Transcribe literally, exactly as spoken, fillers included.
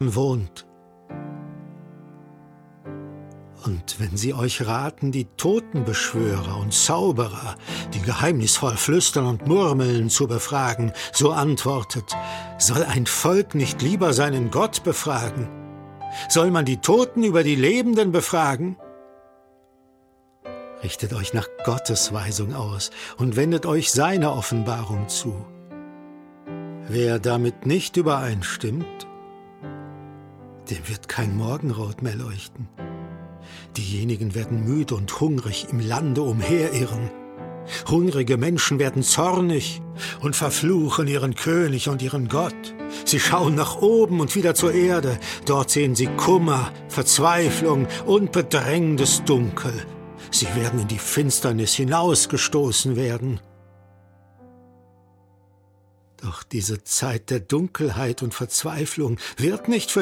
wohnt. Und wenn sie euch raten, die Totenbeschwörer und Zauberer, die geheimnisvoll flüstern und murmeln, zu befragen, so antwortet: Soll ein Volk nicht lieber seinen Gott befragen? Soll man die Toten über die Lebenden befragen? Richtet euch nach Gottes Weisung aus und wendet euch seiner Offenbarung zu. Wer damit nicht übereinstimmt, dem wird kein Morgenrot mehr leuchten. Diejenigen werden müde und hungrig im Lande umherirren. Hungrige Menschen werden zornig und verfluchen ihren König und ihren Gott. Sie schauen nach oben und wieder zur Erde. Dort sehen sie Kummer, Verzweiflung und bedrängendes Dunkel. Sie werden in die Finsternis hinausgestoßen werden. Doch diese Zeit der Dunkelheit und Verzweiflung wird nicht für